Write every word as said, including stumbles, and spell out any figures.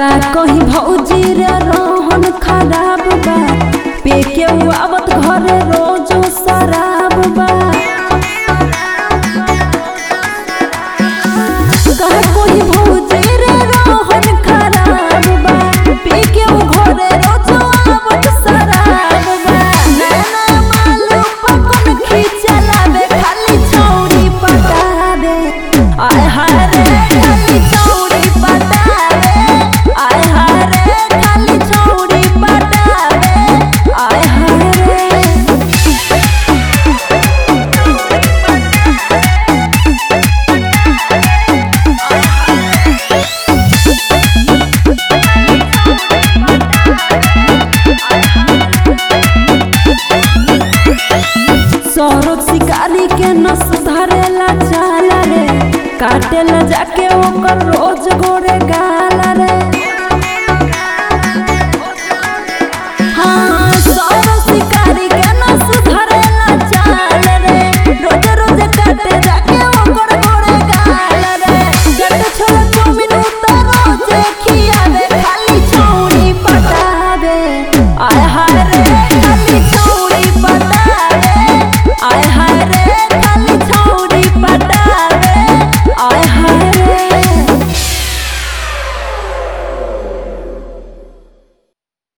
का कहीं भौजी रे रोहन खराब बा पे के आवत घरे रोज शराब बा का कहीं भौजी रे रोहन खराब बा पे के घरे रोज आवत शराब बा नाना मालू पकन खिचलावे खाली छौरी पटावे आय हाय रे खाली छौरी पटावे आय हाय रे खाली छौरी पटावे आय हाय रे सौरभ शिकारी के नस धरेला चाला रे काटेला जाके ओकर रोज गोरे गा